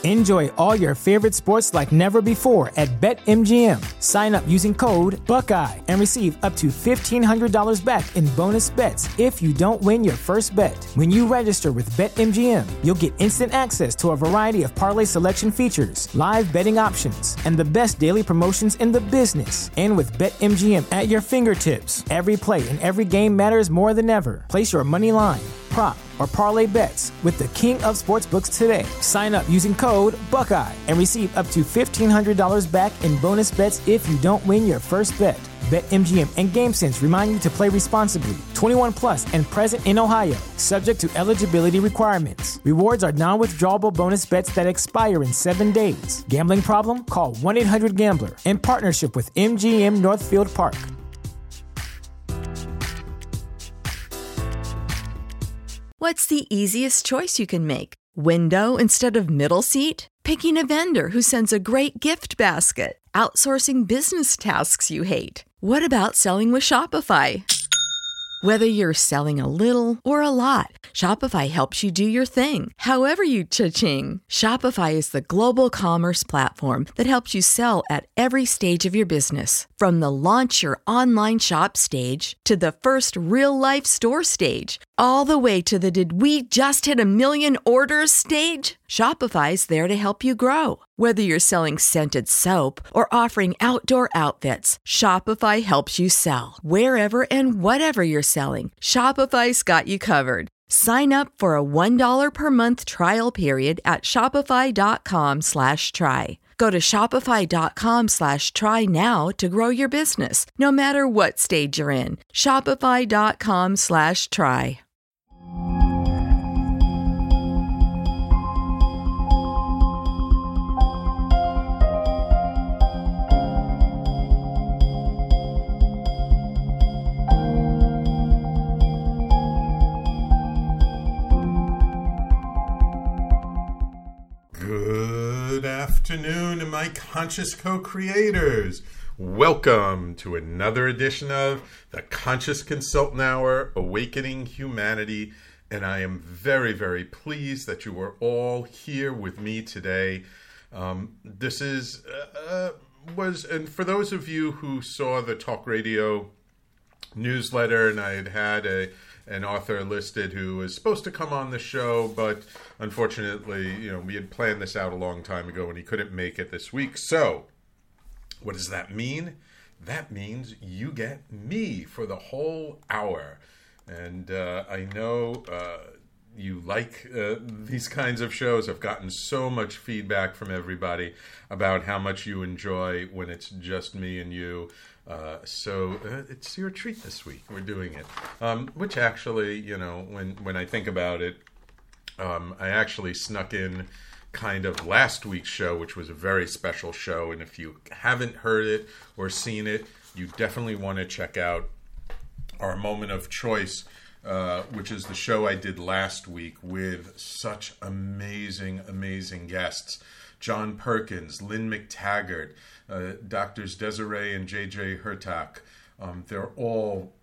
Enjoy all your favorite sports like never before at BetMGM. Sign up using code Buckeye and receive up to $1,500 back in bonus bets if you don't win your first bet. When you register with BetMGM, you'll get instant access to a variety of parlay selection features, live betting options, and the best daily promotions in the business. And with BetMGM at your fingertips, every play and every game matters more than ever. Place your money line, prop, or parlay bets with the king of sportsbooks today. Sign up using code Buckeye and receive up to $1,500 back in bonus bets if you don't win your first bet. BetMGM and GameSense remind you to play responsibly. 21 plus and present in Ohio, subject to eligibility requirements. Rewards are non-withdrawable bonus bets that expire in 7 days. Gambling problem? Call 1-800-GAMBLER. In partnership with MGM Northfield Park. What's the easiest choice you can make? Window instead of middle seat? Picking a vendor who sends a great gift basket? Outsourcing business tasks you hate? What about selling with Shopify? Whether you're selling a little or a lot, Shopify helps you do your thing, however you cha-ching. Shopify is the global commerce platform that helps you sell at every stage of your business. From the launch your online shop stage to the first real-life store stage, all the way to the did we just hit 1 million orders stage. Shopify's there to help you grow. Whether you're selling scented soap or offering outdoor outfits, Shopify helps you sell. Wherever and whatever you're selling, Shopify's got you covered. Sign up for a $1 per month trial period at shopify.com/try. Go to shopify.com/try now to grow your business, no matter what stage you're in. Shopify.com/try. Good afternoon, my conscious co-creators. Welcome to another edition of the Conscious Consultant Hour, Awakening Humanity. And I am very, very pleased that you are all here with me today. This is, and for those of you who saw the Talk Radio newsletter, and I had an author listed who was supposed to come on the show, but unfortunately, we had planned this out a long time ago and he couldn't make it this week. So what does that mean? That means you get me for the whole hour. And I know you like these kinds of shows. I've gotten so much feedback from everybody about how much you enjoy when it's just me and you. So it's your treat this week. We're doing it. Which actually, when I think about it, I actually snuck in kind of last week's show, which was a very special show. And if you haven't heard it or seen it, you definitely want to check out our Moment of Choice, which is the show I did last week with such amazing, amazing guests. John Perkins, Lynn McTaggart, Doctors Desiree and J.J. Hurtak. They're all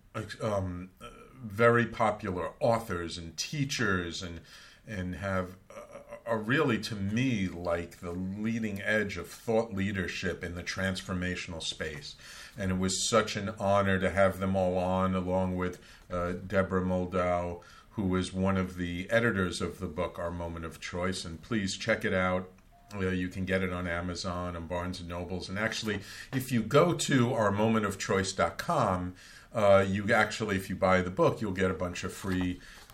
very popular authors and teachers and are really, to me, like the leading edge of thought leadership in the transformational space. And it was such an honor to have them all on, along with Deborah Moldow, who is one of the editors of the book, Our Moment of Choice. And please check it out. You can get it on Amazon and Barnes & Nobles. And actually, if you go to ourmomentofchoice.com, you actually, if you buy the book, you'll get a bunch of free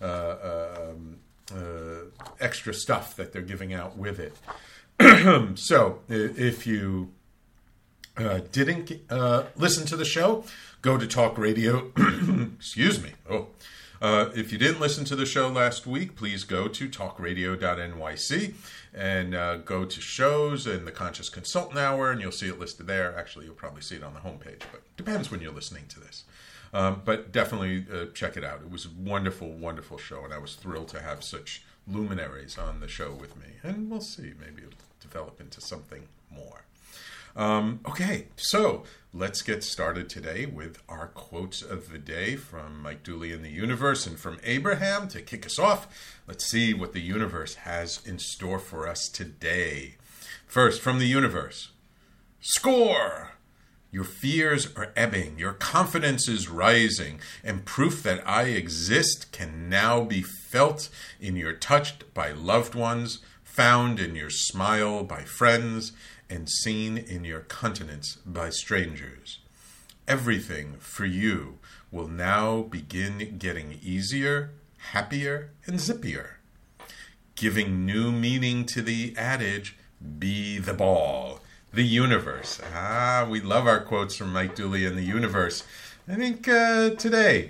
extra stuff that they're giving out with it. So if you didn't listen to the show, go to Talk Radio. Excuse me. If you didn't listen to the show last week, please go to talkradio.nyc and go to shows and the Conscious Consultant Hour, and you'll see it listed there. Actually, you'll probably see it on the homepage, but depends when you're listening to this. But definitely check it out. It was a wonderful, wonderful show, and I was thrilled to have such luminaries on the show with me. And we'll see. Maybe it'll develop into something more. Okay, so let's get started today with our quotes of the day from Mike Dooley in the Universe and from Abraham. To kick us off, let's see what the universe has in store for us today. First, from the universe. Score! Your fears are ebbing, your confidence is rising, and proof that I exist can now be felt in your touch by loved ones, found in your smile by friends, and seen in your countenance by strangers. Everything for you will now begin getting easier, happier, and zippier, giving new meaning to the adage, be the ball. The universe. We love our quotes from Mike Dooley in the Universe. I think today,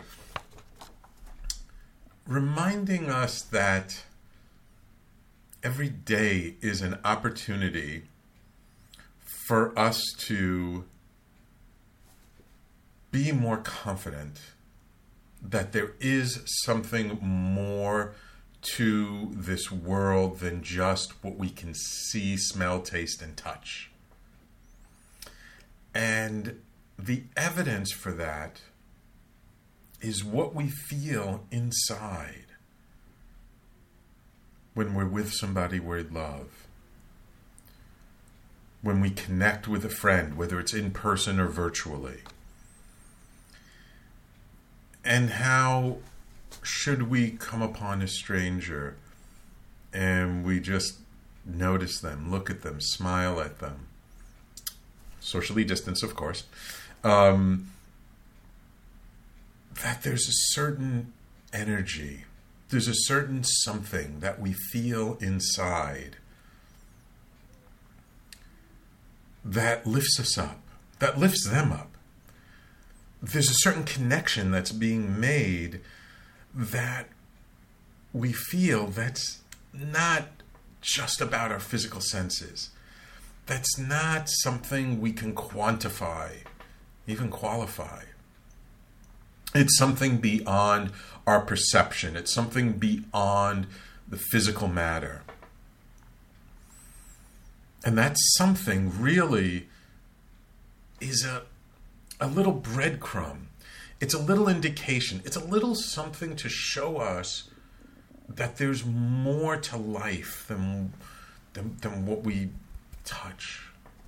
reminding us that every day is an opportunity for us to be more confident that there is something more to this world than just what we can see, smell, taste, and touch. And the evidence for that is what we feel inside when we're with somebody we love, when we connect with a friend, whether it's in person or virtually. And how should we come upon a stranger and we just notice them, look at them, smile at them, socially distanced, of course, that there's a certain energy, there's a certain something that we feel inside that lifts us up, that lifts them up. There's a certain connection that's being made that we feel that's not just about our physical senses. That's not something we can quantify, even qualify. It's something beyond our perception. It's something beyond the physical matter. And that something really is a little breadcrumb. It's a little indication. It's a little something to show us that there's more to life than what we touch.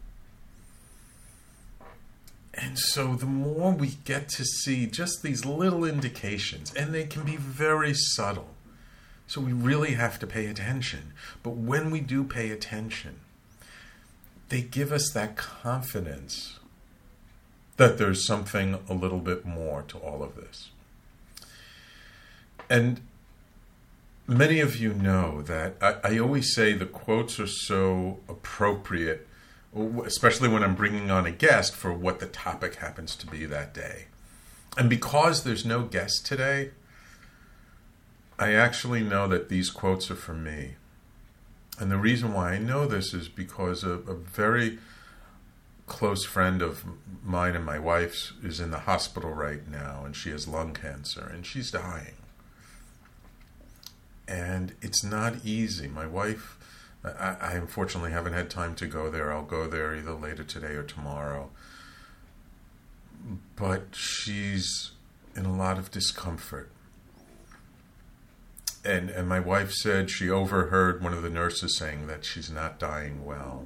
And so the more we get to see just these little indications, and they can be very subtle, so we really have to pay attention. But when we do pay attention, they give us that confidence that there's something a little bit more to all of this. And many of you know that I always say the quotes are so appropriate, especially when I'm bringing on a guest for what the topic happens to be that day. And because there's no guest today, I actually know that these quotes are for me. And the reason why I know this is because a very close friend of mine and my wife's is in the hospital right now, and she has lung cancer, and she's dying. And it's not easy. My wife, I unfortunately haven't had time to go there. I'll go there either later today or tomorrow. But she's in a lot of discomfort. And my wife said she overheard one of the nurses saying that she's not dying well.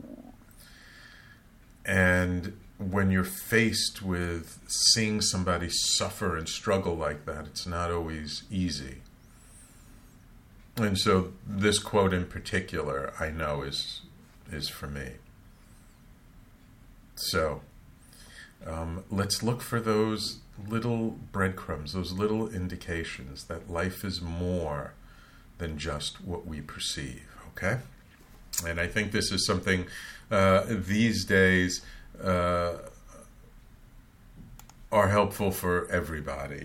And when you're faced with seeing somebody suffer and struggle like that, it's not always easy. And so this quote in particular, I know is for me. So let's look for those little breadcrumbs, those little indications that life is more than just what we perceive, okay? And I think this is something these days are helpful for everybody.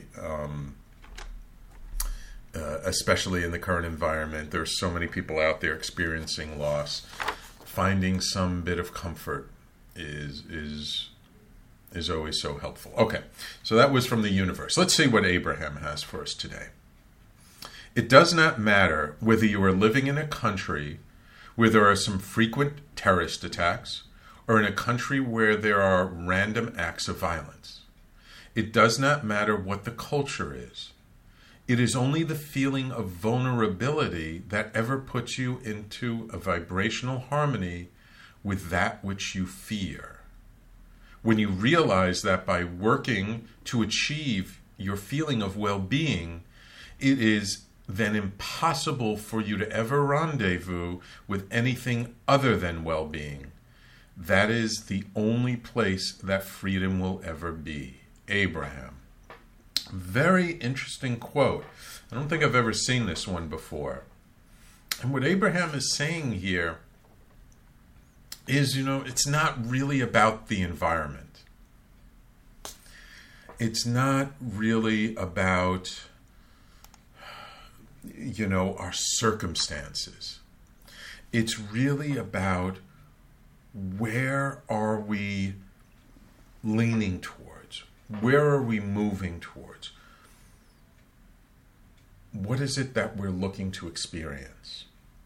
Especially in the current environment, there's so many people out there experiencing loss. Finding some bit of comfort is always so helpful. Okay, so that was from the universe. Let's see what Abraham has for us today. It does not matter whether you are living in a country where there are some frequent terrorist attacks, or in a country where there are random acts of violence. It does not matter what the culture is. It is only the feeling of vulnerability that ever puts you into a vibrational harmony with that which you fear. When you realize that by working to achieve your feeling of well-being, it is then impossible for you to ever rendezvous with anything other than well-being. That is the only place that freedom will ever be. Abraham. Very interesting quote. I don't think I've ever seen this one before. And what Abraham is saying here is, it's not really about the environment. It's not really about, our circumstances. It's really about where are we leaning towards? Where are we moving towards? What is it that we're looking to experience?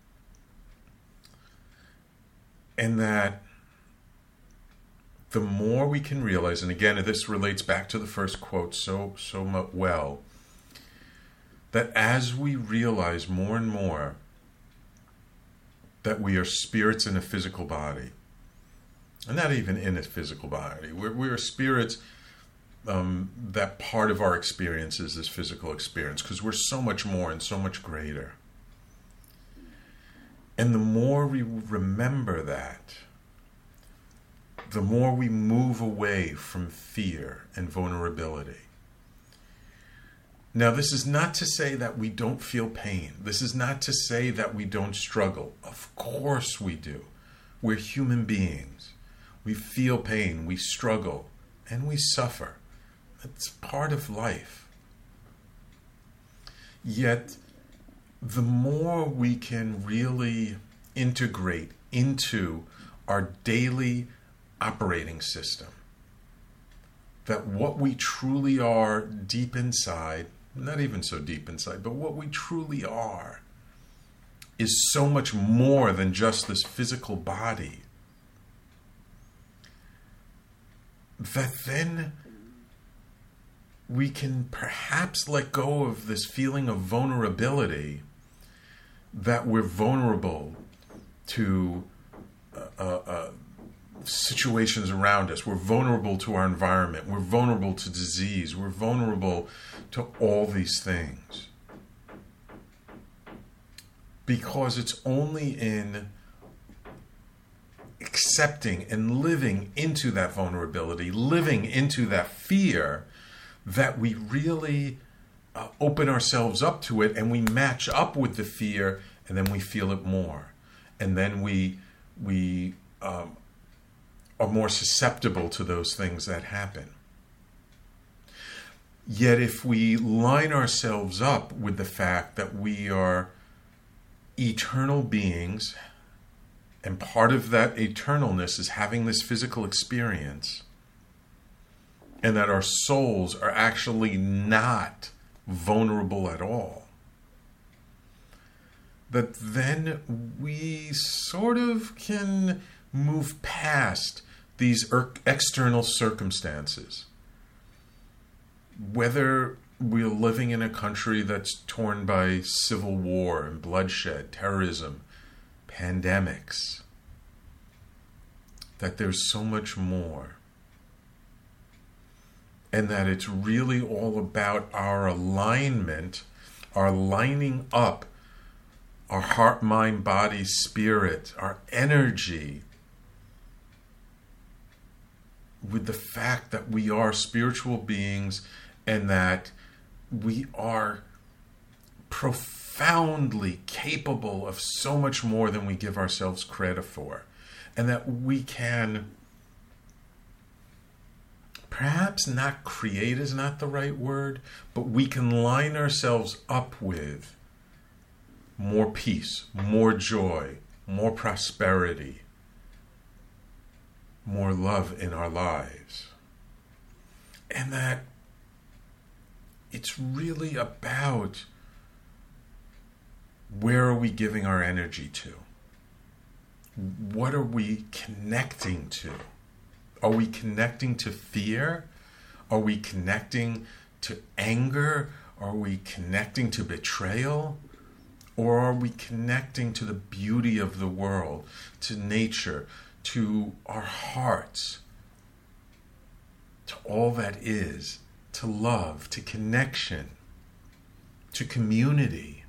And that the more we can realize, and again, this relates back to the first quote so well, that as we realize more and more that we are spirits in a physical body, and not even in a physical body, we're spirits. That part of our experience is this physical experience, because we're so much more and so much greater. And the more we remember that, the more we move away from fear and vulnerability. Now, this is not to say that we don't feel pain. This is not to say that we don't struggle. Of course we do. We're human beings. We feel pain, we struggle, and we suffer. It's part of life. Yet, the more we can really integrate into our daily operating system, that what we truly are deep inside, not even so deep inside, but what we truly are, is so much more than just this physical body, that then we can perhaps let go of this feeling of vulnerability, that we're vulnerable to situations around us. We're vulnerable to our environment. We're vulnerable to disease. We're vulnerable to all these things. Because it's only in accepting and living into that vulnerability, living into that fear, that we really open ourselves up to it, and we match up with the fear, and then we feel it more. And then we are more susceptible to those things that happen. Yet if we line ourselves up with the fact that we are eternal beings, and part of that eternalness is having this physical experience, and that our souls are actually not vulnerable at all, that then we sort of can move past these external circumstances. Whether we're living in a country that's torn by civil war and bloodshed, terrorism, pandemics, that there's so much more. And that it's really all about our alignment, our lining up, our heart, mind, body, spirit, our energy, with the fact that we are spiritual beings, and that we are profoundly capable of so much more than we give ourselves credit for. And that we can, perhaps not create is not the right word, but we can line ourselves up with more peace, more joy, more prosperity, more love in our lives. And that it's really about where are we giving our energy to? What are we connecting to? Are we connecting to fear? Are we connecting to anger? Are we connecting to betrayal? Or are we connecting to the beauty of the world, to nature, to our hearts, to all that is, to love, to connection, to community?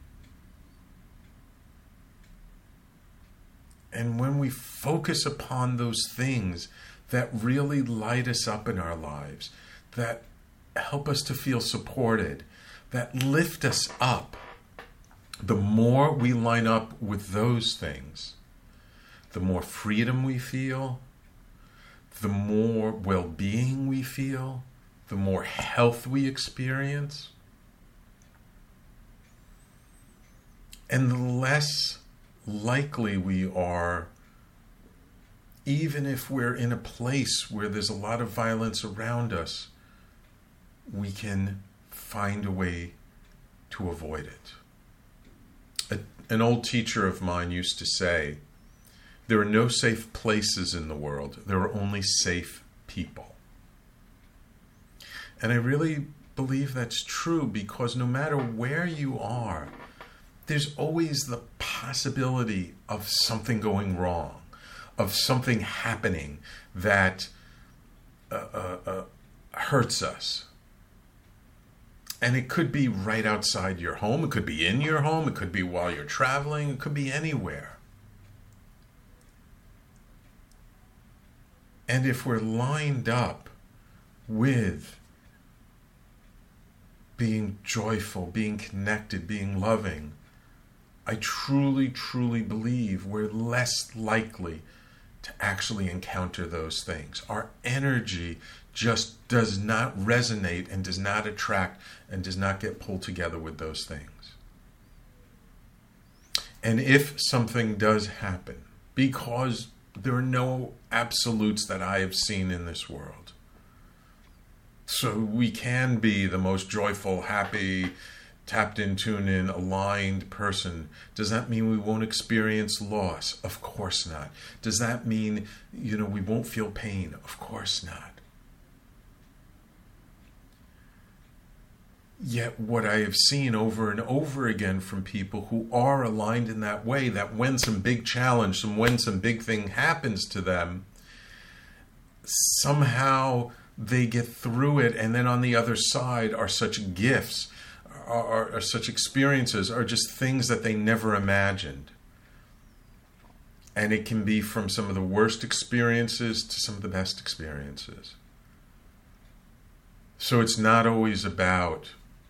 And when we focus upon those things that really light us up in our lives, that help us to feel supported, that lift us up, the more we line up with those things, the more freedom we feel, the more well-being we feel, the more health we experience, and the less likely we are, even if we're in a place where there's a lot of violence around us, we can find a way to avoid it. An old teacher of mine used to say, there are no safe places in the world, there are only safe people. And I really believe that's true, because no matter where you are, there's always the possibility of something going wrong, of something happening that hurts us. And it could be right outside your home, it could be in your home, it could be while you're traveling, it could be anywhere. And if we're lined up with being joyful, being connected, being loving, I truly, truly believe we're less likely to actually encounter those things. Our energy just does not resonate and does not attract and does not get pulled together with those things. And if something does happen, because there are no absolutes that I have seen in this world, so we can be the most joyful, happy, tapped in, tuned in, aligned person. Does that mean we won't experience loss? Of course not. Does that mean, we won't feel pain? Of course not. Yet what I have seen over and over again from people who are aligned in that way, that when some big challenge, when some big thing happens to them, somehow they get through it, and then on the other side are such gifts, are such experiences, are just things that they never imagined. And it can be from some of the worst experiences to some of the best experiences. So it's not always about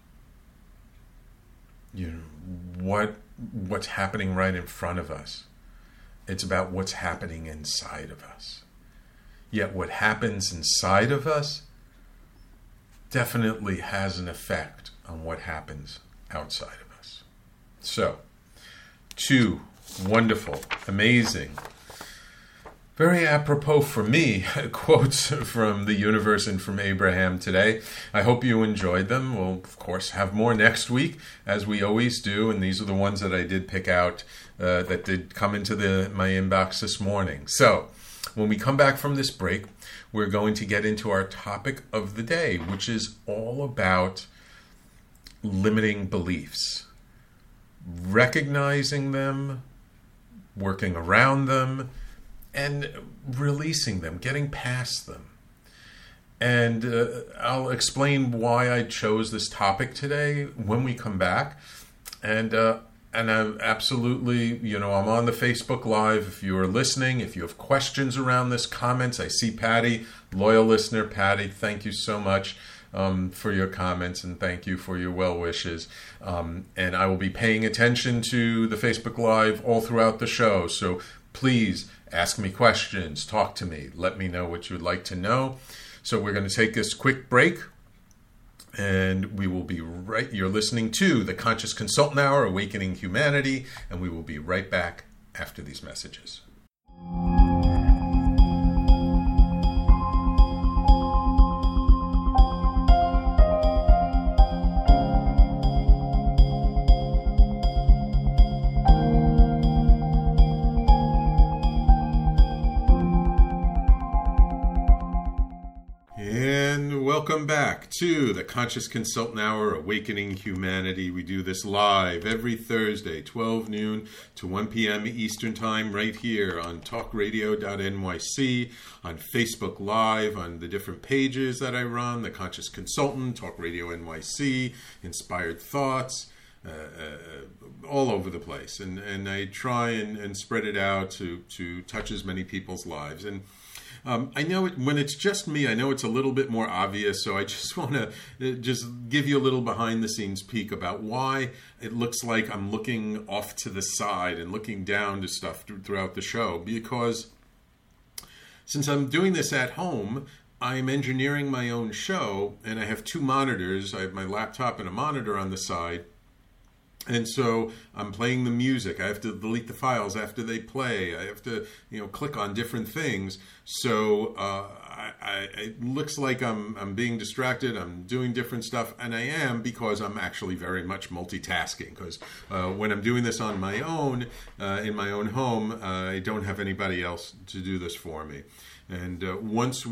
what's happening right in front of us. It's about what's happening inside of us. Yet what happens inside of us definitely has an effect on what happens outside of us. So, 2 wonderful, amazing, very apropos for me, quotes from the universe and from Abraham today. I hope you enjoyed them. We'll, of course, have more next week, as we always do, and these are the ones that I did pick out that did come into my inbox this morning. So, when we come back from this break, we're going to get into our topic of the day, which is all about limiting beliefs, recognizing them, working around them, and releasing them, getting past them. And I'll explain why I chose this topic today when we come back. And I absolutely, I'm on the Facebook Live. If you are listening, if you have questions around this, comments, I see Patty, loyal listener. Patty, thank you so much for your comments, and thank you for your well wishes. And I will be paying attention to the Facebook Live all throughout the show. So please ask me questions, talk to me, let me know what you would like to know. So we're going to take this quick break, and we will be right. You're listening to the Conscious Consultant Hour, Awakening Humanity, and we will be right back after these messages. Welcome back to the Conscious Consultant Hour, Awakening Humanity. We do this live every Thursday, 12 noon to 1 p.m. Eastern Time, right here on talkradio.nyc, on Facebook Live, on the different pages that I run, the Conscious Consultant, Talk Radio NYC, Inspired Thoughts, all over the place. And I try and spread it out to touch as many people's lives. And I know when it's just me, I know it's a little bit more obvious, so I just want to just give you a little behind-the-scenes peek about why it looks like I'm looking off to the side and looking down to stuff throughout the show. Because since I'm doing this at home, I'm engineering my own show, and I have two monitors. I have my laptop and a monitor on the side. And so I'm playing the music. I have to delete the files after they play. I have to, click on different things. So it looks like I'm being distracted. I'm doing different stuff, and I am, because I'm actually very much multitasking. Because when I'm doing this on my own, in my own home, I don't have anybody else to do this for me. And once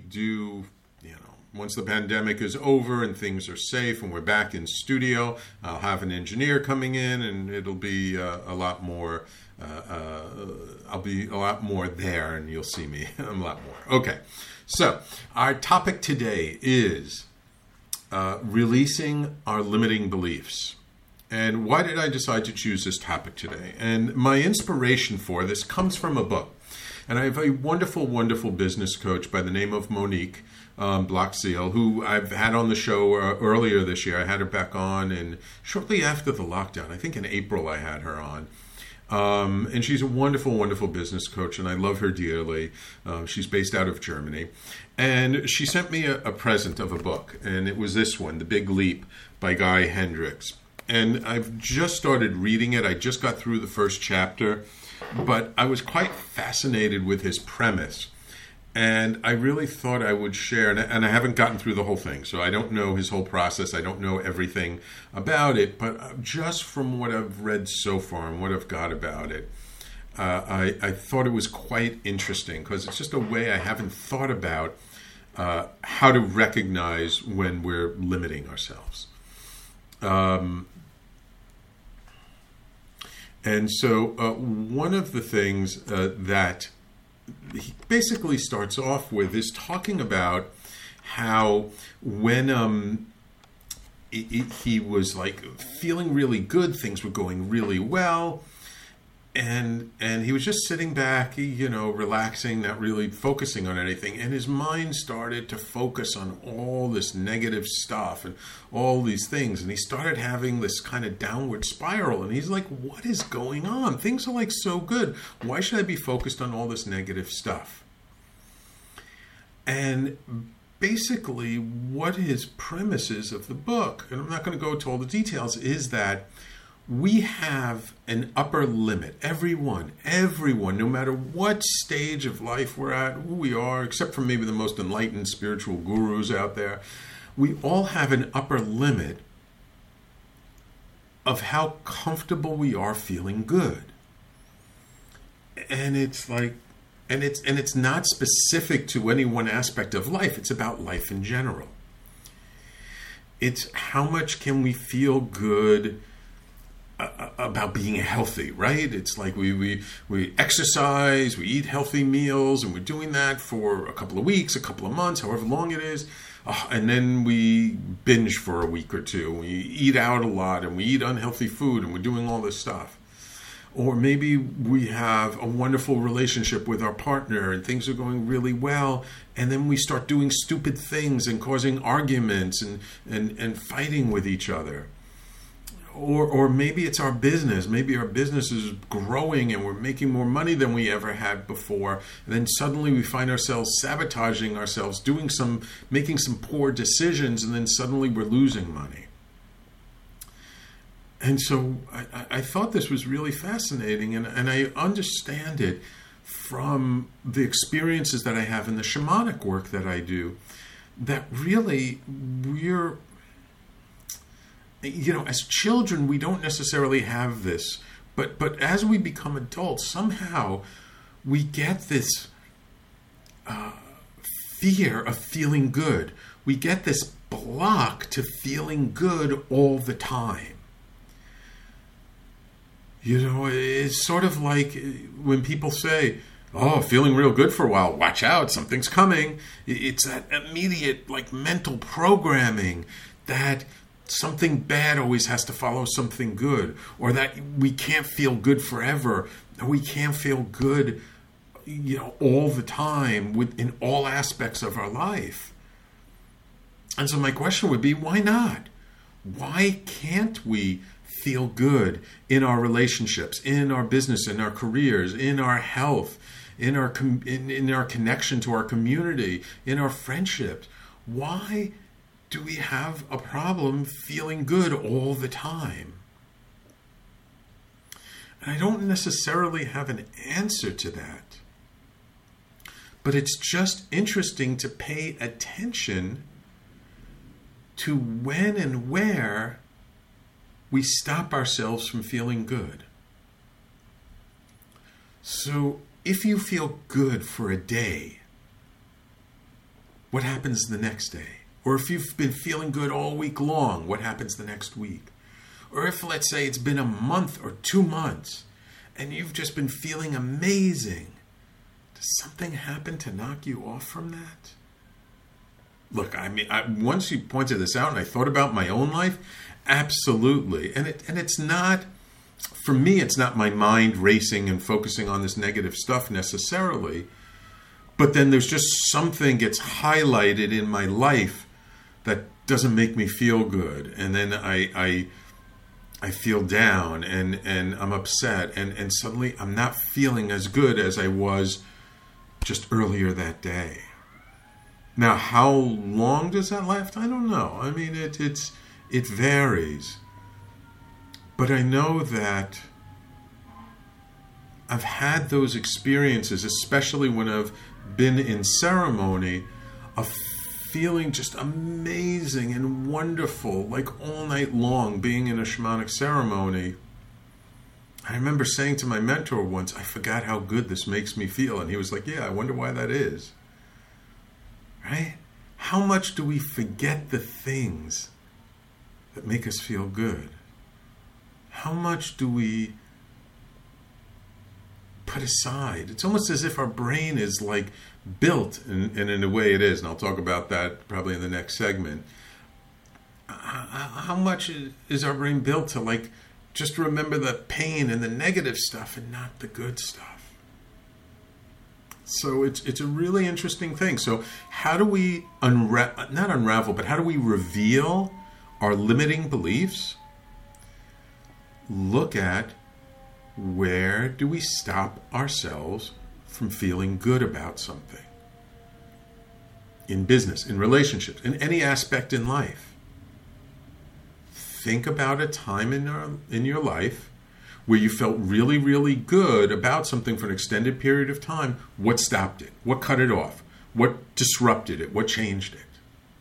the pandemic is over and things are safe and we're back in studio, I'll have an engineer coming in, and it'll be a lot more. I'll be a lot more there, and you'll see me a lot more. Okay, so our topic today is releasing our limiting beliefs. And why did I decide to choose this topic today? And my inspiration for this comes from a book. And I have a wonderful, wonderful business coach by the name of Monique Block-Seal, who I've had on the show earlier this year. I had her back on, and shortly after the lockdown, I think in April, I had her on. And she's a wonderful, wonderful business coach, and I love her dearly. She's based out of Germany. And she sent me a present of a book, and it was this one, The Big Leap by Guy Hendricks. And I've just started reading it. I just got through the first chapter, but I was quite fascinated with his premise. And I really thought I would share, and I haven't gotten through the whole thing, so I don't know his whole process. I don't know everything about it, but just from what I've read so far and what I've got about it, I thought it was quite interesting, because it's just a way I haven't thought about how to recognize when we're limiting ourselves. And so one of the things that he basically starts off with is talking about how when he was like feeling really good, things were going really well, and he was just sitting back, relaxing, not really focusing on anything, and his mind started to focus on all this negative stuff and all these things, and he started having this kind of downward spiral, and he's like, what is going on? Things are like so good. Why should I be focused on all this negative stuff? And basically what his premise is of the book, and I'm not going to go into all the details, is that we have an upper limit. Everyone, no matter what stage of life we're at, who we are, except for maybe the most enlightened spiritual gurus out there, we all have an upper limit of how comfortable we are feeling good. And it's like, and it's not specific to any one aspect of life. It's about life in general. It's how much can we feel good about being healthy, right? It's like we exercise, we eat healthy meals, and we're doing that for a couple of weeks, a couple of months, however long it is. And then we binge for a week or two. We eat out a lot, and we eat unhealthy food, and we're doing all this stuff. Or maybe we have a wonderful relationship with our partner, and things are going really well, and then we start doing stupid things and causing arguments and fighting with each other. Or maybe it's our business. Maybe our business is growing and we're making more money than we ever had before. And then suddenly we find ourselves sabotaging ourselves, making some poor decisions, and then suddenly we're losing money. And so I thought this was really fascinating, and I understand it from the experiences that I have in the shamanic work that I do, that really we're, as children, we don't necessarily have this, but as we become adults, somehow we get this fear of feeling good. we get this block to feeling good all the time. You know, it's sort of like when people say, oh, feeling real good for a while, watch out, something's coming. It's that immediate, like, mental programming that something bad always has to follow something good, or that we can't feel good forever, or we can't feel good, you know, all the time in all aspects of our life. And so my question would be, why not? Why can't we feel good in our relationships, in our business, in our careers, in our health, in our connection to our community, in our friendships? Why do we have a problem feeling good all the time? And I don't necessarily have an answer to that, but it's just interesting to pay attention to when and where we stop ourselves from feeling good. So if you feel good for a day, what happens the next day? Or if you've been feeling good all week long, what happens the next week? Or if, let's say, it's been a month or 2 months and you've just been feeling amazing, does something happen to knock you off from that? Look, I mean, once you pointed this out and I thought about my own life, absolutely. And it's not, for me, it's not my mind racing and focusing on this negative stuff necessarily. But then there's just something gets highlighted in my life that doesn't make me feel good. And then I feel down and I'm upset. And suddenly I'm not feeling as good as I was just earlier that day. Now, how long does that last? I don't know. I mean, it varies. But I know that I've had those experiences, especially when I've been in ceremony, of feeling just amazing and wonderful, like all night long, being in a shamanic ceremony. I remember saying to my mentor once, I forgot how good this makes me feel. And he was like, yeah, I wonder why that is. Right? How much do we forget the things that make us feel good? How much do we put aside? It's almost as if our brain is like built, and in a way it is, and I'll talk about that probably in the next segment. How much is our brain built to like just remember the pain and the negative stuff and not the good stuff? So it's a really interesting thing. So how do we not unravel, but how do we reveal our limiting beliefs? Look at where do we stop ourselves from feeling good about something. In business, in relationships, in any aspect in life. Think about a time in your life where you felt really, really good about something for an extended period of time. What stopped it? What cut it off? What disrupted it? What changed it?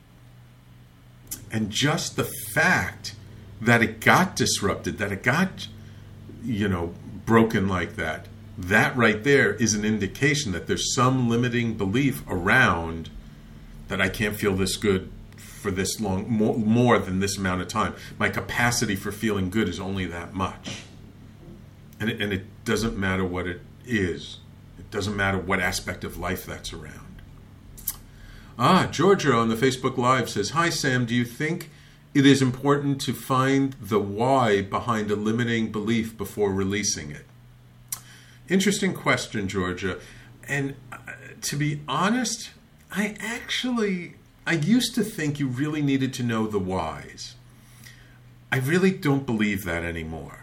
And just the fact that it got disrupted, that it got, broken like that, that right there is an indication that there's some limiting belief around that I can't feel this good for this long, more than this amount of time. My capacity for feeling good is only that much. And it doesn't matter what it is. It doesn't matter what aspect of life that's around. Georgia on the Facebook Live says, hi, Sam, do you think it is important to find the why behind a limiting belief before releasing it? Interesting question, Georgia. And to be honest, I used to think you really needed to know the whys. I really don't believe that anymore.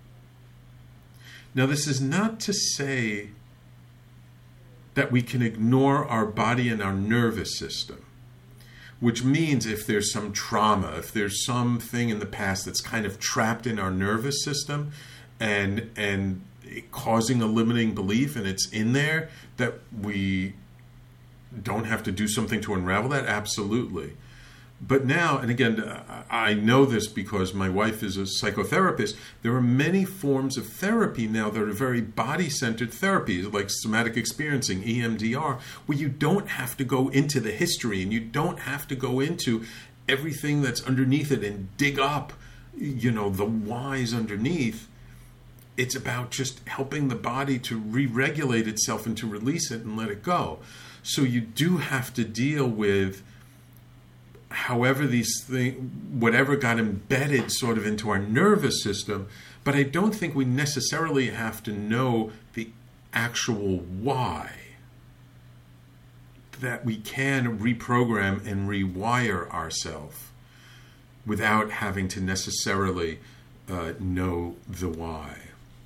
Now, this is not to say that we can ignore our body and our nervous system, which means if there's some trauma, if there's something in the past that's kind of trapped in our nervous system and causing a limiting belief and it's in there, that we don't have to do something to unravel that, absolutely. But now, and again, I know this because my wife is a psychotherapist, there are many forms of therapy now that are very body-centered therapies, like somatic experiencing, EMDR, where you don't have to go into the history and you don't have to go into everything that's underneath it and dig up, the whys underneath. It's about just helping the body to re-regulate itself and to release it and let it go. So you do have to deal with however these things, whatever got embedded sort of into our nervous system, but I don't think we necessarily have to know the actual why. That we can reprogram and rewire ourselves without having to necessarily know the why.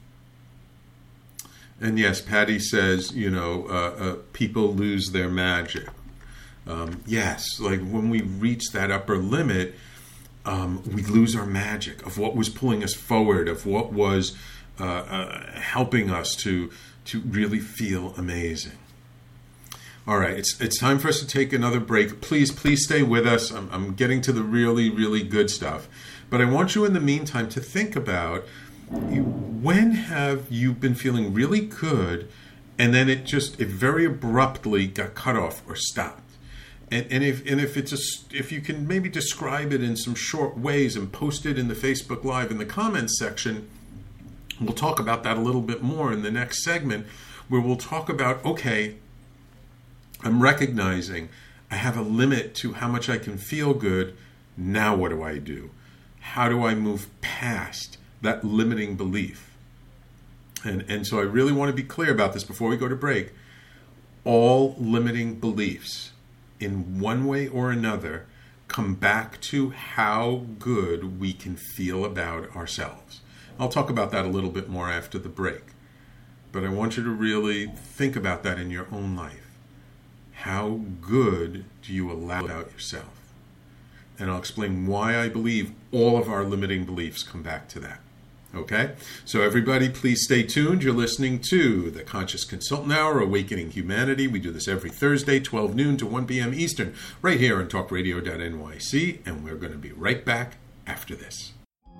And yes, Patty says, people lose their magic. Yes, like when we reach that upper limit, we lose our magic of what was pulling us forward, of what was helping us to really feel amazing. All right, it's time for us to take another break. Please stay with us. I'm getting to the really, really good stuff. But I want you in the meantime to think about, when have you been feeling really good and then it very abruptly got cut off or stopped? And if you can maybe describe it in some short ways and post it in the Facebook Live in the comments section, we'll talk about that a little bit more in the next segment, where we'll talk about, okay, I'm recognizing I have a limit to how much I can feel good. Now what do I do? How do I move past that limiting belief? And so I really want to be clear about this before we go to break. All limiting beliefs, in one way or another, come back to how good we can feel about ourselves. I'll talk about that a little bit more after the break. But I want you to really think about that in your own life. How good do you allow about yourself? And I'll explain why I believe all of our limiting beliefs come back to that. Okay? So everybody, please stay tuned. You're listening to the Conscious Consultant Hour, Awakening Humanity. We do this every Thursday, 12 noon to 1 p.m. Eastern, right here on talkradio.nyc. And we're going to be right back after this.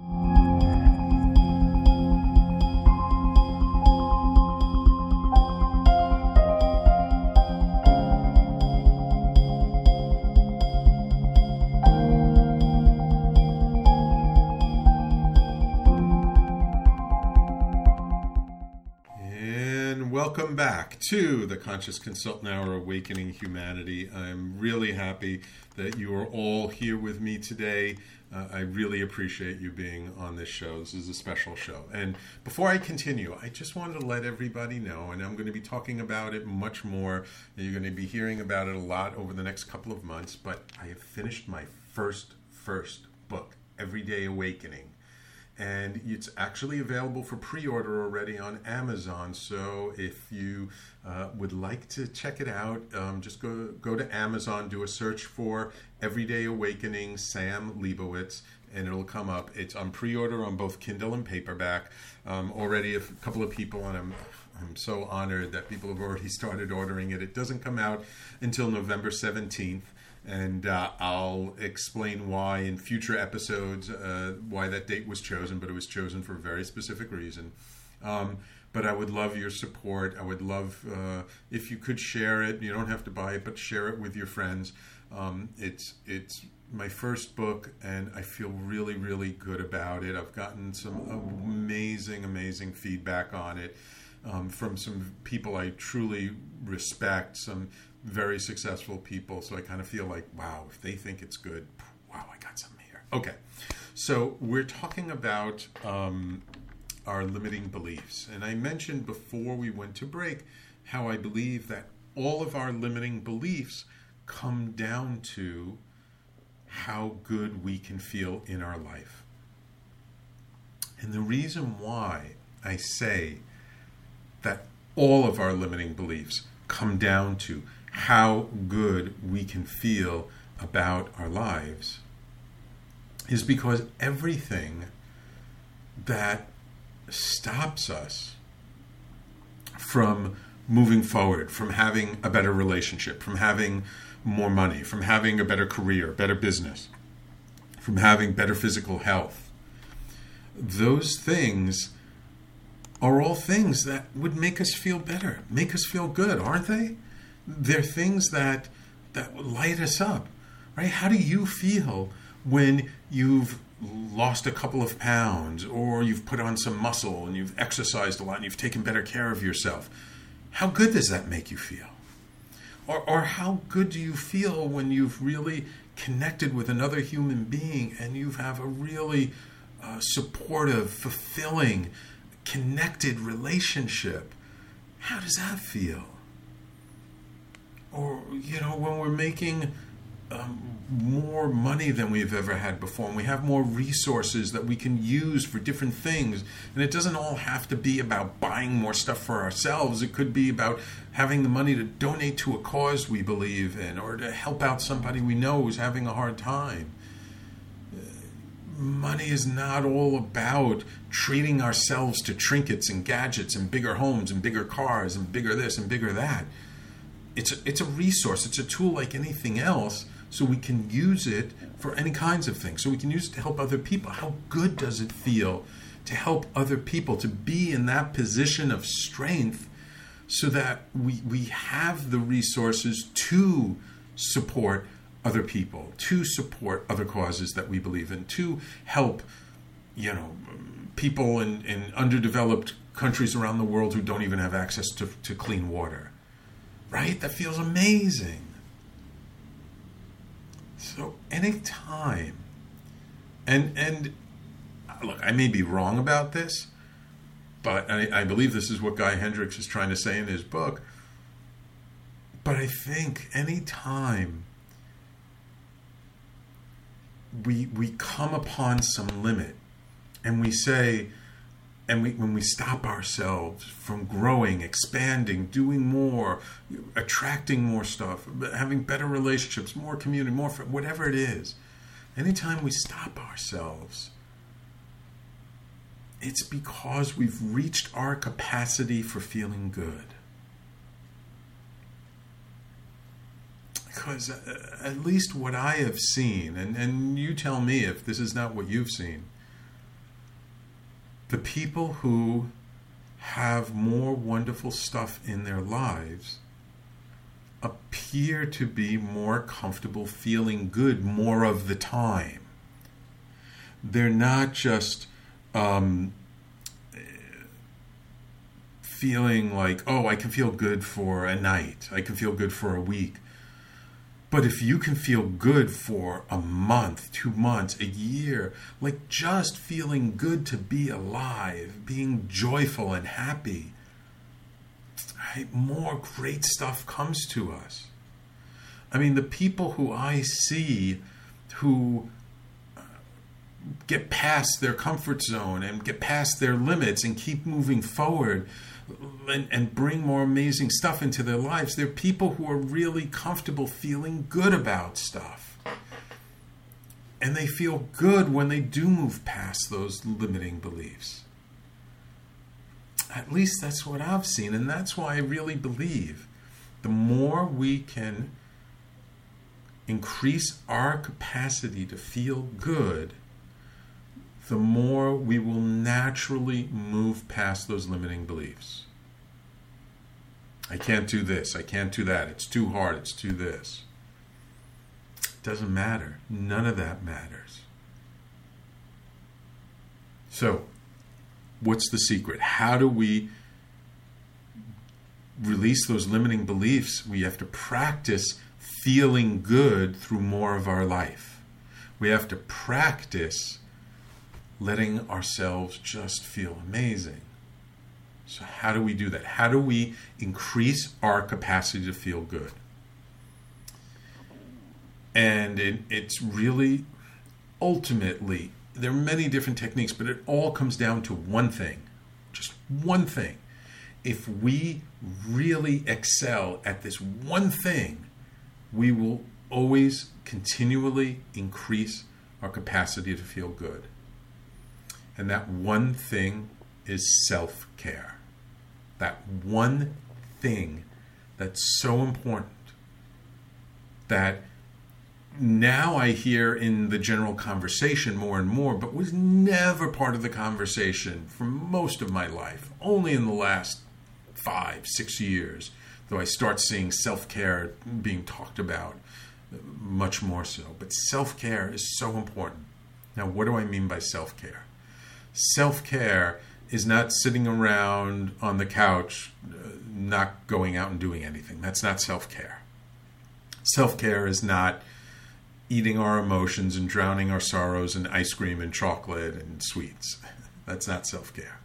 Welcome back to the Conscious Consultant Hour, Awakening Humanity. I'm really happy that you are all here with me today. I really appreciate you being on this show. This is a special show. And before I continue, I just wanted to let everybody know, and I'm going to be talking about it much more. You're going to be hearing about it a lot over the next couple of months, but I have finished my first book, Everyday Awakening. And it's actually available for pre-order already on Amazon. So if you would like to check it out, just go to Amazon, do a search for Everyday Awakening, Sam Leibowitz, and it'll come up. It's on pre-order on both Kindle and paperback. Already a couple of people, and I'm so honored that people have already started ordering it. It doesn't come out until November 17th. And I'll explain why in future episodes, why that date was chosen, but it was chosen for a very specific reason. But I would love your support. I would love if you could share it. You don't have to buy it, but share it with your friends. It's my first book, and I feel really, really good about it. I've gotten some amazing feedback on it from some people I truly respect, some very successful people. So I kind of feel like, wow, if they think it's good, wow, I got something here. Okay, so we're talking about our limiting beliefs. And I mentioned before we went to break how I believe that all of our limiting beliefs come down to how good we can feel in our life. And the reason why I say that all of our limiting beliefs come down to how good we can feel about our lives is because everything that stops us from moving forward, from having a better relationship, from having more money, from having a better career, better business, from having better physical health. Those things are all things that would make us feel better, make us feel good, aren't they? They're things that light us up, right? How do you feel when you've lost a couple of pounds, or you've put on some muscle and you've exercised a lot and you've taken better care of yourself? How good does that make you feel? Or how good do you feel when you've really connected with another human being and you have a really supportive, fulfilling, connected relationship? How does that feel? Or, when we're making more money than we've ever had before, and we have more resources that we can use for different things, and it doesn't all have to be about buying more stuff for ourselves. It could be about having the money to donate to a cause we believe in, or to help out somebody we know who's having a hard time. Money is not all about treating ourselves to trinkets and gadgets and bigger homes and bigger cars and bigger this and bigger that. It's a resource. It's a tool like anything else, so we can use it for any kinds of things. So we can use it to help other people. How good does it feel to help other people, to be in that position of strength so that we have the resources to support other people, to support other causes that we believe in, to help, people in underdeveloped countries around the world who don't even have access to clean water. Right? That feels amazing. So anytime, and look, I may be wrong about this, but I believe this is what Guy Hendricks is trying to say in his book. But I think anytime we come upon some limit and we say, when we stop ourselves from growing, expanding, doing more, attracting more stuff, having better relationships, more community, more whatever it is, anytime we stop ourselves, it's because we've reached our capacity for feeling good. Because at least what I have seen, and you tell me if this is not what you've seen, the people who have more wonderful stuff in their lives appear to be more comfortable feeling good more of the time. They're not just feeling like, I can feel good for a night, I can feel good for a week. But if you can feel good for a month, 2 months, a year, like just feeling good to be alive, being joyful and happy, right, more great stuff comes to us. I mean, the people who I see who get past their comfort zone and get past their limits and keep moving forward and bring more amazing stuff into their lives, they're people who are really comfortable feeling good about stuff. And they feel good when they do move past those limiting beliefs. At least that's what I've seen, and that's why I really believe the more we can increase our capacity to feel good, the more we will naturally move past those limiting beliefs. I can't do this, I can't do that, it's too hard, it's too this. It doesn't matter. None of that matters. So, what's the secret? How do we release those limiting beliefs? We have to practice feeling good through more of our life. We have to practice letting ourselves just feel amazing. So how do we do that? How do we increase our capacity to feel good? And it's really, ultimately, there are many different techniques, but it all comes down to one thing. Just one thing. If we really excel at this one thing, we will always continually increase our capacity to feel good. And that one thing is self-care. That one thing that's so important that now I hear in the general conversation more and more, but was never part of the conversation for most of my life. Only in the last 5-6 years, though I start seeing self-care being talked about much more so. But self-care is so important. Now, what do I mean by self-care? Self-care is not sitting around on the couch, not going out and doing anything. That's not self-care. Self-care is not eating our emotions and drowning our sorrows in ice cream and chocolate and sweets. That's not self-care.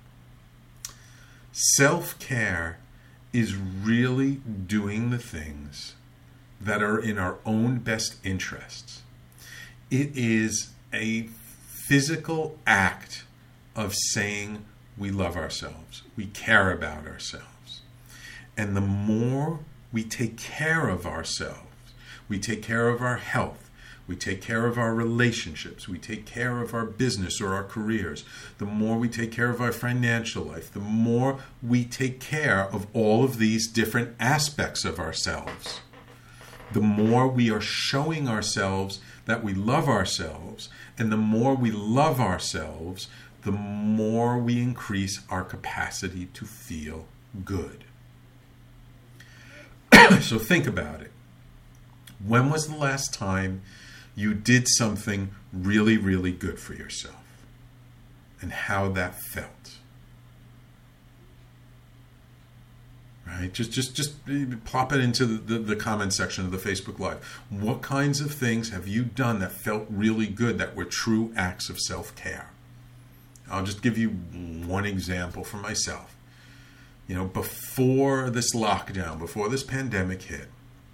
Self-care is really doing the things that are in our own best interests. It is a physical act of saying we love ourselves, we care about ourselves. And the more we take care of ourselves, we take care of our health, we take care of our relationships, we take care of our business or our careers, the more we take care of our financial life, the more we take care of all of these different aspects of ourselves, the more we are showing ourselves that we love ourselves, and the more we love ourselves, the more we increase our capacity to feel good. So think about it. When was the last time you did something really, really good for yourself? And how that felt? Right? Just plop it into the comment section of the Facebook Live. What kinds of things have you done that felt really good, that were true acts of self-care? I'll just give you one example for myself. You know, before this lockdown, before this pandemic hit,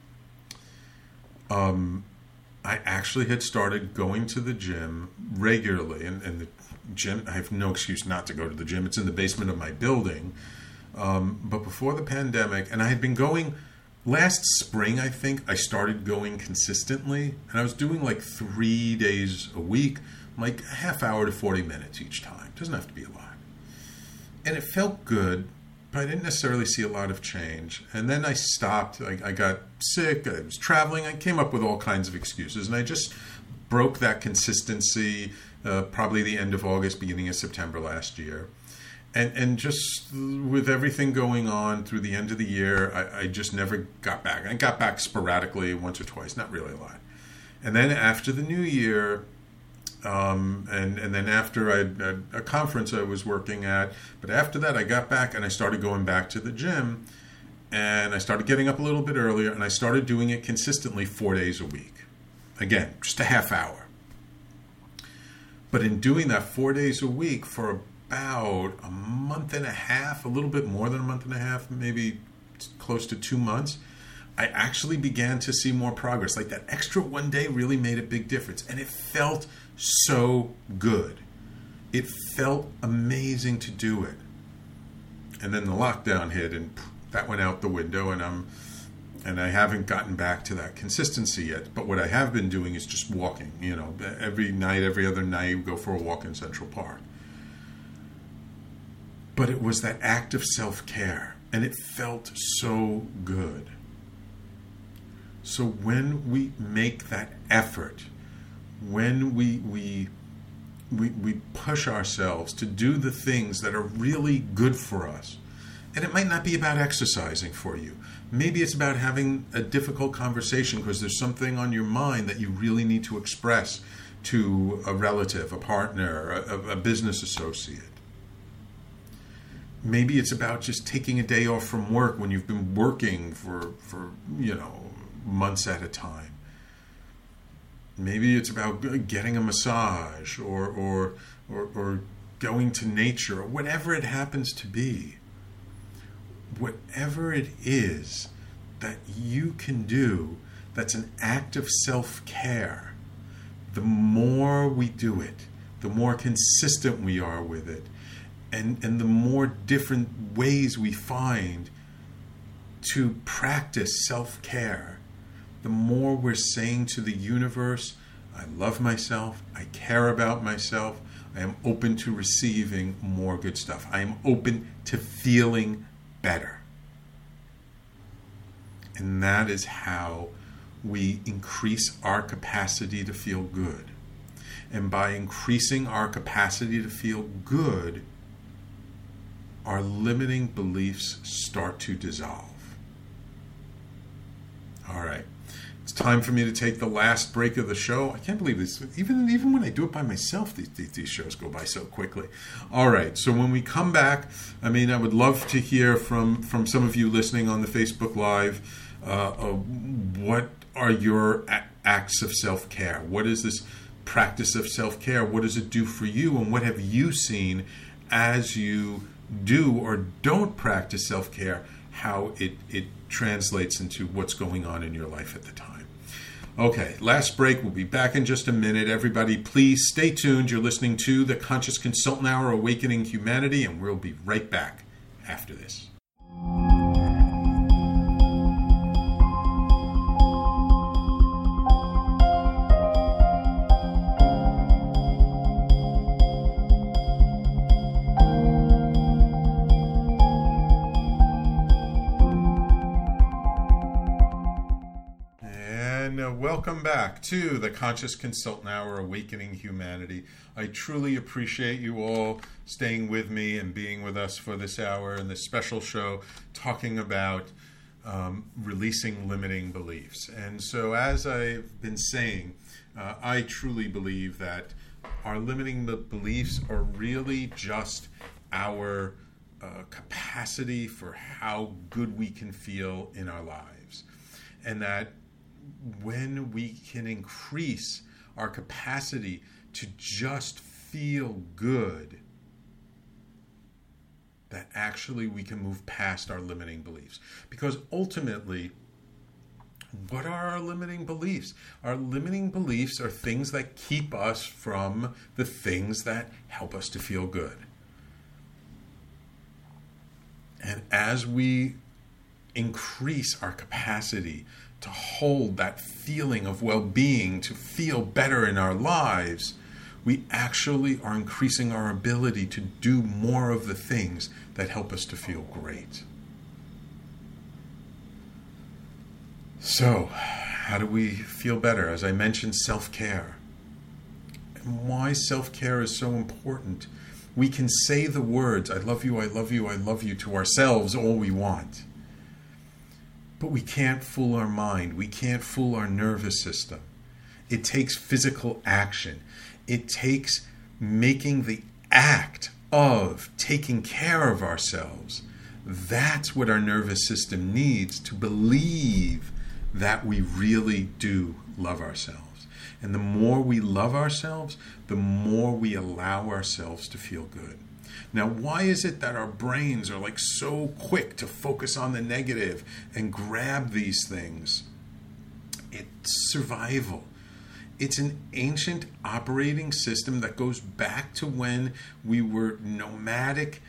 I actually had started going to the gym regularly. And the gym, I have no excuse not to go to the gym. It's in the basement of my building. But before the pandemic, and I had been going last spring, I think, I started going consistently. And I was doing like 3 days a week, like a half hour to 40 minutes each time. It doesn't have to be a lot. And it felt good, but I didn't necessarily see a lot of change. And then I stopped. I got sick. I was traveling. I came up with all kinds of excuses. And I just broke that consistency probably the end of August, beginning of September last year. And just with everything going on through the end of the year, I just never got back. I got back sporadically once or twice, not really a lot. And then after the new year, and then after I had a conference I was working at, but after that I got back and I started going back to the gym, and I started getting up a little bit earlier, and I started doing it consistently 4 days a week. Again, just a half hour. But in doing that 4 days a week for about a month and a half, a little bit more than a month and a half, maybe close to 2 months, I actually began to see more progress. Like that extra 1 day really made a big difference. And it felt so good. It felt amazing to do it. And then the lockdown hit, and that went out the window, and I haven't gotten back to that consistency yet. But what I have been doing is just walking, you know, every night, every other night, go for a walk in Central Park. But it was that act of self-care, and it felt so good. So when we make that effort, when we push ourselves to do the things that are really good for us, and it might not be about exercising for you. Maybe it's about having a difficult conversation because there's something on your mind that you really need to express to a relative, a partner, a business associate. Maybe it's about just taking a day off from work when you've been working for months at a time. Maybe it's about getting a massage or going to nature, or whatever it happens to be. Whatever it is that you can do that's an act of self-care, the more we do it, the more consistent we are with it, and the more different ways we find to practice self-care, the more we're saying to the universe, I love myself, I care about myself, I am open to receiving more good stuff. I am open to feeling better. And that is how we increase our capacity to feel good. And by increasing our capacity to feel good, our limiting beliefs start to dissolve. All right. It's time for me to take the last break of the show. I can't believe this. Even when I do it by myself, these shows go by so quickly. All right. So when we come back, I would love to hear from some of you listening on the Facebook Live. What are your acts of self-care? What is this practice of self-care? What does it do for you? And what have you seen as you do or don't practice self-care, how it translates into what's going on in your life at the time. Okay, last break. We'll be back in just a minute. Everybody, please stay tuned. You're listening to the Conscious Consultant Hour, Awakening Humanity, and we'll be right back after this. Welcome back to the Conscious Consultant Hour, Awakening Humanity. I truly appreciate you all staying with me and being with us for this hour and this special show talking about releasing limiting beliefs. And so as I've been saying, I truly believe that our limiting beliefs are really just our capacity for how good we can feel in our lives. And that when we can increase our capacity to just feel good, that actually we can move past our limiting beliefs. Because ultimately, what are our limiting beliefs? Our limiting beliefs are things that keep us from the things that help us to feel good. And as we increase our capacity to hold that feeling of well-being, to feel better in our lives, we actually are increasing our ability to do more of the things that help us to feel great. So, how do we feel better? As I mentioned, self-care. And why self-care is so important. We can say the words, I love you, I love you, I love you, to ourselves all we want. But we can't fool our mind. We can't fool our nervous system. It takes physical action. It takes making the act of taking care of ourselves. That's what our nervous system needs to believe that we really do love ourselves. And the more we love ourselves, the more we allow ourselves to feel good. Now, why is it that our brains are so quick to focus on the negative and grab these things? It's survival. It's an ancient operating system that goes back to when we were nomadic,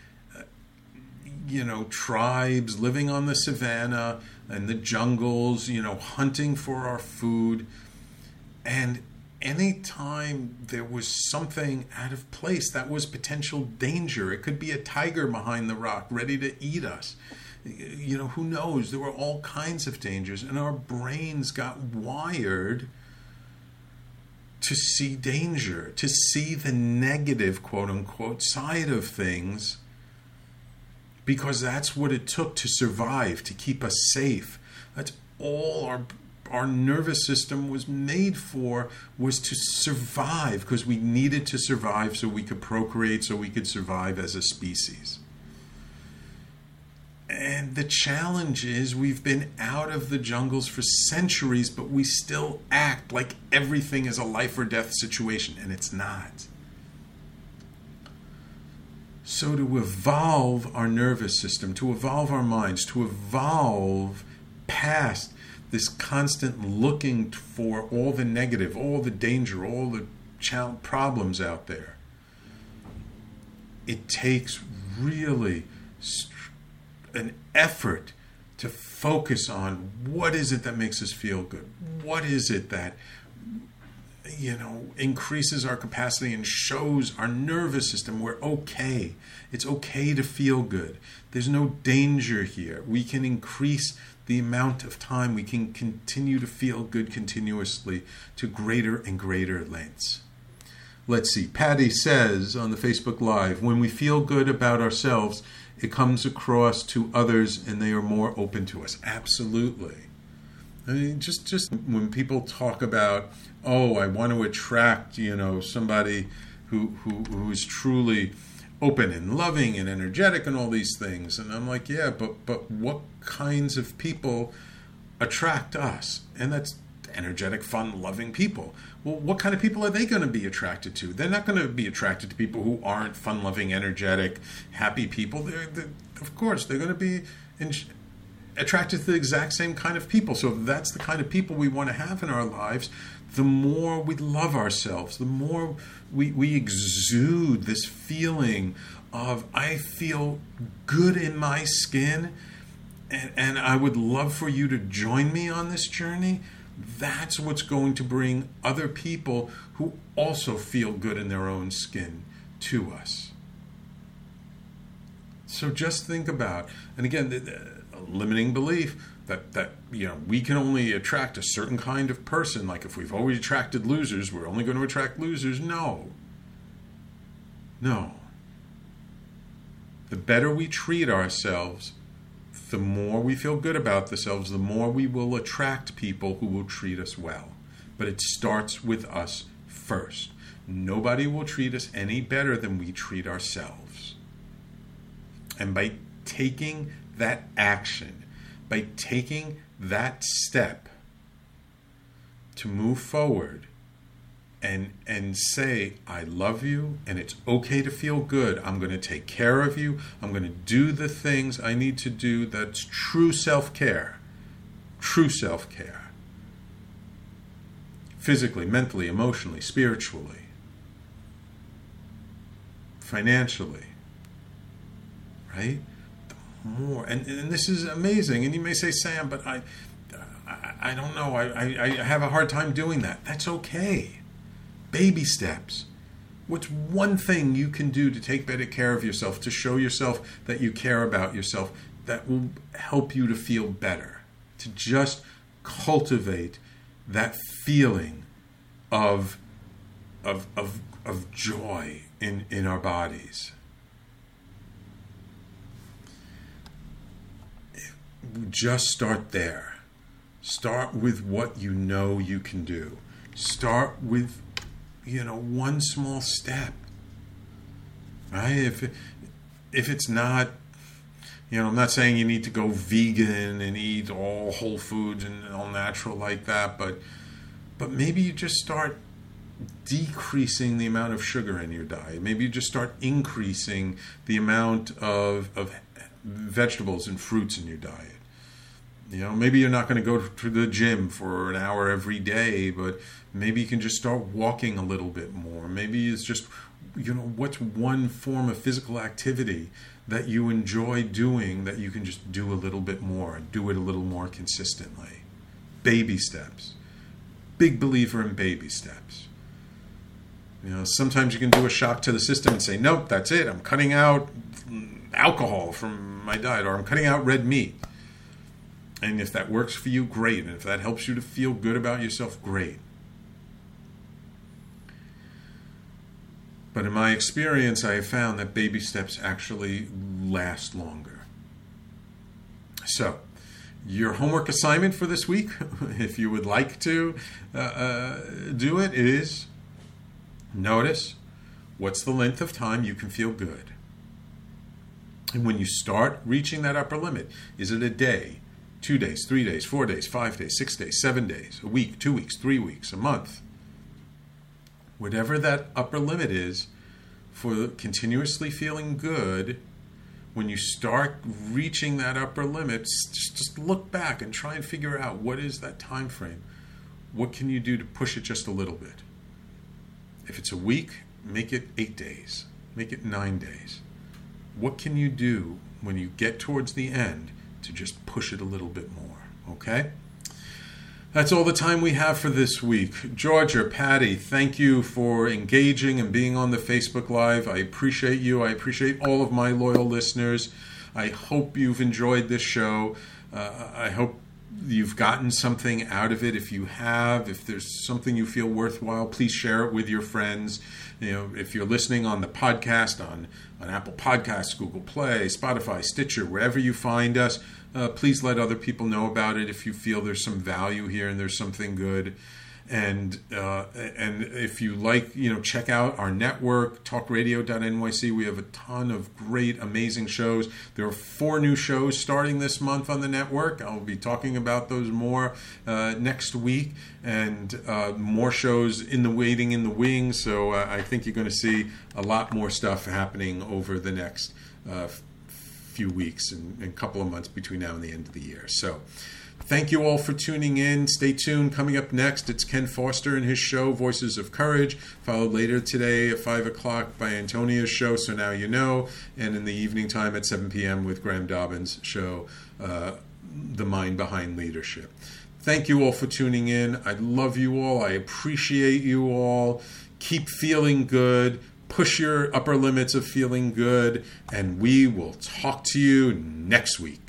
tribes living on the savannah and the jungles, hunting for our food. And anytime there was something out of place, that was potential danger. It could be a tiger behind the rock ready to eat us. Who knows? There were all kinds of dangers, and our brains got wired to see danger, to see the negative, quote unquote, side of things, because that's what it took to survive, to keep us safe. That's all our nervous system was made for, was to survive, because we needed to survive so we could procreate, so we could survive as a species. And the challenge is we've been out of the jungles for centuries, but we still act like everything is a life or death situation, and it's not. So to evolve our nervous system, to evolve our minds, to evolve past this constant looking for all the negative, all the danger, all the problems out there, it takes really an effort to focus on what is it that makes us feel good? What is it that increases our capacity and shows our nervous system we're okay. It's okay to feel good. There's no danger here. We can increase the amount of time we can continue to feel good continuously to greater and greater lengths. Let's see. Patty says on the Facebook Live, when we feel good about ourselves, it comes across to others and they are more open to us. Absolutely. I mean, just when people talk about, I want to attract, somebody who is truly open and loving and energetic and all these things. And I'm like, yeah, but what kinds of people attract us? And that's energetic, fun, loving people. Well, what kind of people are they going to be attracted to? They're not going to be attracted to people who aren't fun, loving, energetic, happy people. Of course, they're going to be attracted to the exact same kind of people. So if that's the kind of people we want to have in our lives, the more we love ourselves, the more we exude this feeling of, I feel good in my skin, and I would love for you to join me on this journey. That's what's going to bring other people who also feel good in their own skin to us. So just think about, and again, the limiting belief that we can only attract a certain kind of person. Like if we've always attracted losers, we're only going to attract losers. No. The better we treat ourselves, the more we feel good about ourselves, the more we will attract people who will treat us well. But it starts with us first. Nobody will treat us any better than we treat ourselves. And by taking that action, by taking that step to move forward and say, I love you and it's okay to feel good. I'm going to take care of you. I'm going to do the things I need to do. That's true self-care. True self-care. Physically, mentally, emotionally, spiritually, financially. Right? More, and this is amazing. And you may say, Sam, but I don't know. I have a hard time doing that. That's okay. Baby steps. What's one thing you can do to take better care of yourself, to show yourself that you care about yourself, that will help you to feel better, to just cultivate that feeling of joy in our bodies. Just start there. Start with what you know you can do. Start with, one small step. Right? If it's not, I'm not saying you need to go vegan and eat all whole foods and all natural like that, but maybe you just start decreasing the amount of sugar in your diet. Maybe you just start increasing the amount of vegetables and fruits in your diet. Maybe you're not going to go to the gym for an hour every day, but maybe you can just start walking a little bit more. Maybe it's just, what's one form of physical activity that you enjoy doing that you can just do a little bit more and do it a little more consistently. Baby steps. Big believer in baby steps. Sometimes you can do a shock to the system and say, nope, that's it. I'm cutting out alcohol from my diet, or I'm cutting out red meat. And if that works for you, great. And if that helps you to feel good about yourself, great. But in my experience, I have found that baby steps actually last longer. So, your homework assignment for this week, if you would like to do it, is notice what's the length of time you can feel good. And when you start reaching that upper limit, is it a day, 2 days, 3 days, 4 days, 5 days, 6 days, 7 days, a week, 2 weeks, 3 weeks, a month? Whatever that upper limit is for continuously feeling good, when you start reaching that upper limit, just look back and try and figure out what is that time frame. What can you do to push it just a little bit? If it's a week, make it 8 days. Make it 9 days. What can you do when you get towards the end to just push it a little bit more? Okay? That's all the time we have for this week. George or Patty, thank you for engaging and being on the Facebook Live. I appreciate you. I appreciate all of my loyal listeners. I hope you've enjoyed this show. I hope you've gotten something out of it. If you have, if there's something you feel worthwhile, please share it with your friends. You know, if you're listening on the podcast, on Apple Podcasts, Google Play, Spotify, Stitcher, wherever you find us, please let other people know about it if you feel there's some value here and there's something good. And if you like, check out our network, talkradio.nyc. We have a ton of great, amazing shows. There are 4 new shows starting this month on the network. I'll be talking about those more next week, and more shows in the wings. So I think you're going to see a lot more stuff happening over the next few weeks and a couple of months between now and the end of the year. So thank you all for tuning in. Stay tuned. Coming up next, it's Ken Foster and his show, Voices of Courage, followed later today at 5 o'clock by Antonia's show, So Now You Know, and in the evening time at 7 p.m. with Graham Dobbins' show, The Mind Behind Leadership. Thank you all for tuning in. I love you all. I appreciate you all. Keep feeling good. Push your upper limits of feeling good, and we will talk to you next week.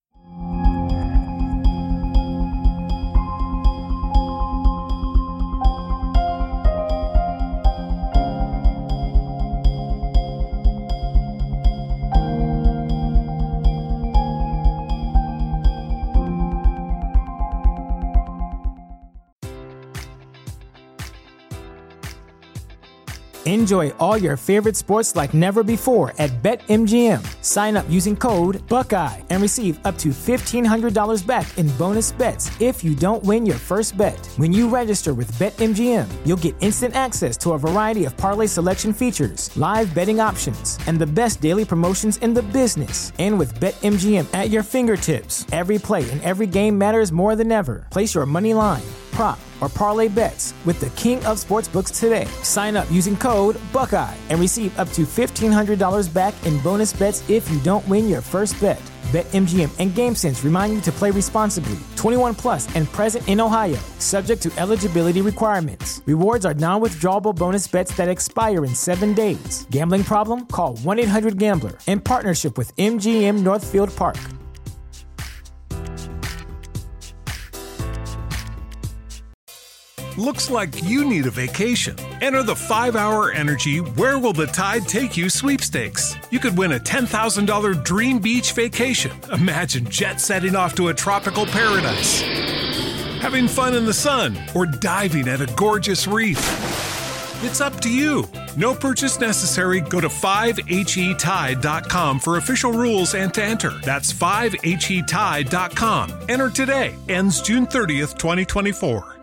Enjoy all your favorite sports like never before at BetMGM. Sign up using code Buckeye and receive up to $1,500 back in bonus bets if you don't win your first bet. When you register with BetMGM, you'll get instant access to a variety of parlay selection features, live betting options, and the best daily promotions in the business. And with BetMGM at your fingertips, every play and every game matters more than ever. Place your money line, prop, or parlay bets with the king of sportsbooks today. Sign up using code Buckeye and receive up to $1,500 back in bonus bets if you don't win your first bet. BetMGM and GameSense remind you to play responsibly. 21 plus and present in Ohio, subject to eligibility requirements. Rewards are non-withdrawable bonus bets that expire in 7 days. Gambling problem? Call 1-800-GAMBLER. In partnership with MGM Northfield Park. Looks like you need a vacation. Enter the 5-Hour Energy Where Will the Tide Take You sweepstakes. You could win a $10,000 dream beach vacation. Imagine jet setting off to a tropical paradise, having fun in the sun, or diving at a gorgeous reef. It's up to you. No purchase necessary. Go to 5HETide.com for official rules and to enter. That's 5HETide.com. Enter today. Ends June 30th, 2024.